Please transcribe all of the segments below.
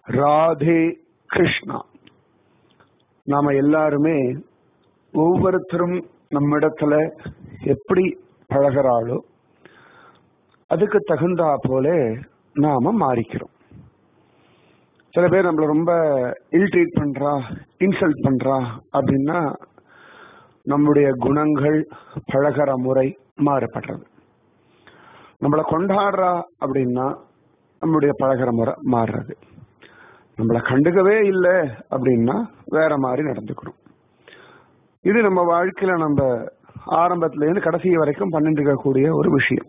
ராதே கிருஷ்ணா. நாம எல்லாருமே ஒவ்வொருத்தரும் நம்மிடத்துல எப்படி பழகிறாளோ அதுக்கு தகுந்தா போல நாம மாறிக்கிறோம். சில பேர் நம்மள ரொம்ப இல்ட்ரீட் பண்றா, இன்சல்ட் பண்றா அப்படின்னா நம்முடைய குணங்கள், பழகிற முறை மாறுபடுறது. நம்மளை கொண்டாடுறா அப்படின்னா நம்முடைய பழகிற முறை மாறுறது. நம்மளை கண்டுக்கவே இல்லை அப்படின்னா வேற மாதிரி நடந்துக்கணும். இது நம்ம வாழ்க்கையில நம்ம ஆரம்பத்துல இருந்து கடைசி வரைக்கும் பண்ணிட்டு இருக்கக்கூடிய ஒரு விஷயம்.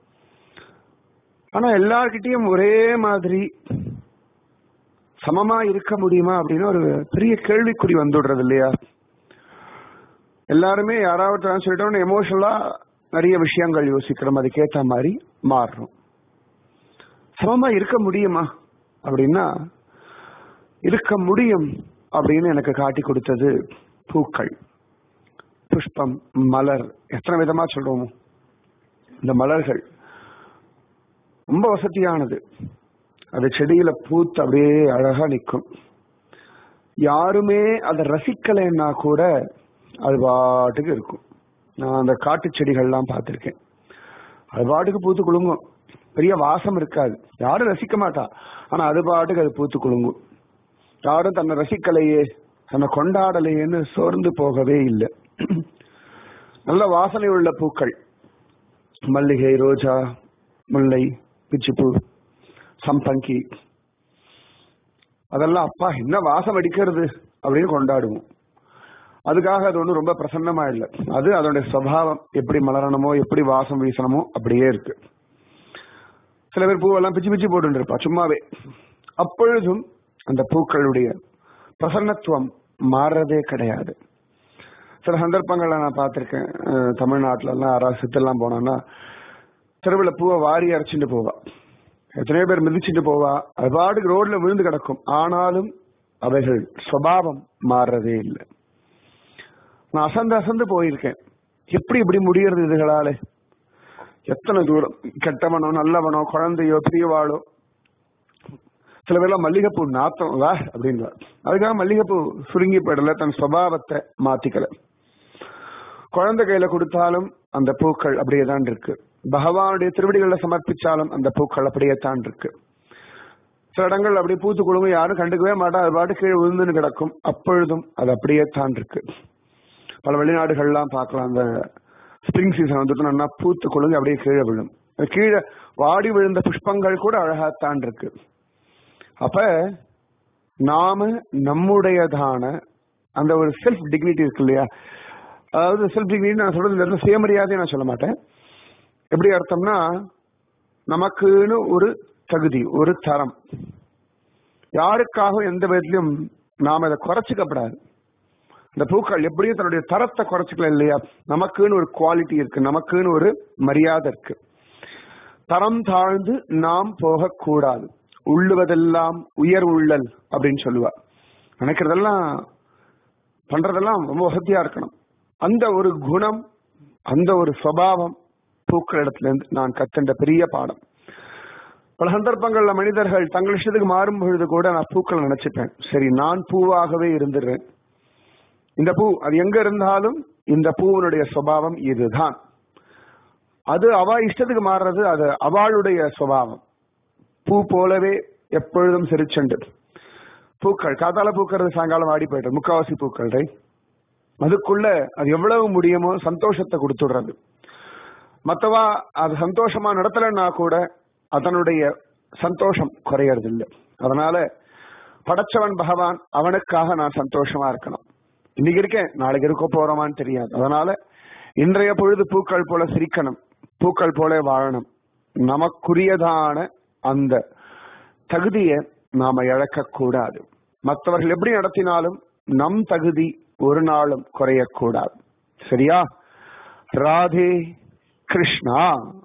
ஆனா எல்லார்கிட்டையும் ஒரே மாதிரி சமமா இருக்க முடியுமா அப்படின்னு ஒரு பெரிய கேள்விக்குறி வந்துடுறது இல்லையா? எல்லாருமே யாராவது சொல்லிட்டோம்னு எமோஷனலா நிறைய விஷயங்கள் யோசிக்கிறோம், அதுக்கேற்ற மாதிரி மாறுறோம். சமமா இருக்க முடியுமா அப்படின்னா இருக்க முடியும் அப்படின்னு எனக்கு காட்டி கொடுத்தது பூக்கள், புஷ்பம், மலர். எத்தனை விதமா சொல்றோமோ இந்த மலர்கள் ரொம்ப வசதியானது. அது செடியில பூத்து அப்படியே அழகா நிற்கும். யாருமே அதை ரசிக்கலைன்னா கூட அது பாட்டுக்கு இருக்கும். நான் அந்த காட்டு செடிகள்லாம் பார்த்துருக்கேன். அது பாட்டுக்கு பூத்து குலுங்கும். பெரிய வாசம் இருக்காது, யாரும் ரசிக்க மாட்டா. ஆனா அது பாட்டுக்கு அது பூத்து குலுங்கும். யாரும் தன்னை ரசிக்கலையே, தன்னை கொண்டாடலையேன்னு சோர்ந்து போகவே இல்லை. நல்ல வாசனை உள்ள பூக்கள், மல்லிகை, ரோஜா, முல்லை, பிச்சிப்பூ, சம்பங்கி, அதெல்லாம் அப்பா என்ன வாசம் அடிக்கிறது அப்படின்னு கொண்டாடுவோம். அதுக்காக அது ஒன்றும் ரொம்ப பிரசன்னமா இல்லை. அது அதனுடைய சுபாவம், எப்படி மலரணுமோ எப்படி வாசம் வீசணுமோ அப்படியே இருக்கு. சில பேர் பூவெல்லாம் பிச்சு பிச்சு போட்டு இருப்பா சும்மாவே. அப்பொழுதும் அந்த பூக்களுடைய பிரசன்னத்துவம் மாறுறதே கிடையாது. சில சந்தர்ப்பங்கள்ல நான் பார்த்திருக்கேன். தமிழ்நாட்டுல எல்லாம் யாராவது சித்தெல்லாம் போனோம்னா தெருவில் பூவை வாரி அரைச்சிட்டு போவா. எத்தனையோ பேர் மிதிச்சுட்டு போவா. அது பாட்டுக்கு ரோட்ல விழுந்து கிடக்கும். ஆனாலும் அவைகள் சுபாவம் மாறுறதே இல்லை. நான் அசந்து அசந்து போயிருக்கேன். எப்படி இப்படி முடியறது இதுகளாலே? எத்தனை தூரம் கெட்டவனோ நல்லவனோ குழந்தையோ பெரியவாளோ, சில பேர்லாம் மல்லிகைப்பூ நாத்தம் வா அப்படின்னு. அதுக்காக மல்லிகைப்பூ சுருங்கி போயிடல, தன் சுபாவத்தை மாத்திக்கல. குழந்தை கையில கொடுத்தாலும் அந்த பூக்கள் அப்படியே தான் இருக்கு. பகவானுடைய திருவடிகளை சமர்ப்பிச்சாலும் அந்த பூக்கள் அப்படியே தான் இருக்கு. சில இடங்கள் அப்படியே பூத்து குழுங்கும், யாரும் கண்டுக்கவே மாட்டா, அது பாட்டு கீழே விழுந்துன்னு கிடக்கும். அப்பொழுதும் அது அப்படியே தான் இருக்கு. பல வெளிநாடுகள்லாம் பார்க்கலாம், அந்த ஸ்பிரிங் சீசன் வந்துட்டு நல்லா பூத்து குழுங்கு அப்படியே கீழே விழும். கீழே வாடி விழுந்த புஷ்பங்கள் கூட அழகாத்தான் இருக்கு. அப்ப நாம நம்முடையதான அந்த ஒரு செல்ஃப் டிக்னிட்டி இருக்கு இல்லையா? அதாவது செல்ஃப் டிக்னிட்டி நான் சொல்றது இந்த இடத்துல சுயமரியாதையை நான் சொல்ல மாட்டேன். எப்படி அர்த்தம்னா, நமக்குன்னு ஒரு தகுதி, ஒரு தரம். யாருக்காகவும் எந்த விதத்திலும் நாம அதை குறைச்சிக்கப்படாது. இந்த பூக்கள் எப்படியும் தன்னுடைய தரத்தை குறைச்சிக்கல இல்லையா? நமக்குன்னு ஒரு குவாலிட்டி இருக்கு, நமக்குன்னு ஒரு மரியாதை இருக்கு. தரம் தாழ்ந்து நாம் போகக்கூடாது. உள்ளுவதெல்லாம் உயர் உள்ளல் அப்படின்னு சொல்லுவா. நினைக்கிறதெல்லாம் பண்றதெல்லாம் ரொம்ப வசதியா இருக்கணும். அந்த ஒரு குணம், அந்த ஒரு சுபாவம் பூக்கள் இடத்துல இருந்து நான் கத்துண்ட பெரிய பாடம். பல சந்தர்ப்பங்கள்ல மனிதர்கள் தங்கள் இஷ்டத்துக்கு மாறும் பொழுது கூட நான் பூக்களை நினைச்சுப்பேன், சரி நான் பூவாகவே இருந்துடுறேன். இந்த பூ அது எங்க இருந்தாலும் இந்த பூவினுடைய சுபாவம் இதுதான். அது அவ இஷ்டத்துக்கு மாறுறது, அது அவளுடைய சுபாவம். பூ போலவே எப்பொழுதும் சிரிச்சண்டு. பூக்கள் காத்தால பூக்கிறது சாயங்காலம் ஆடி போயிட்டு முக்காவாசி பூக்கள் ரைட். அதுக்குள்ள அது எவ்வளவு முடியுமோ சந்தோஷத்தை கொடுத்துடுறது. மற்றவா அது சந்தோஷமா நடத்தலைன்னா கூட அதனுடைய சந்தோஷம் குறையறது இல்லை. அதனால படைச்சவன் பகவான், அவனுக்காக நான் சந்தோஷமா இருக்கணும். இன்னைக்கு இருக்கேன், நாளைக்கு இருக்க போறோமான்னு தெரியாது. அதனால இன்றைய பொழுது பூக்கள் போல சிரிக்கணும், பூக்கள் போல வாழணும். நமக்குரியதான அந்த தகுதியை நாம இழக்கக்கூடாது. மற்றவர்கள் எப்படி நடத்தினாலும் நம் தகுதி ஒரு நாளும் குறையக்கூடாது. சரியா? ராதே கிருஷ்ணா.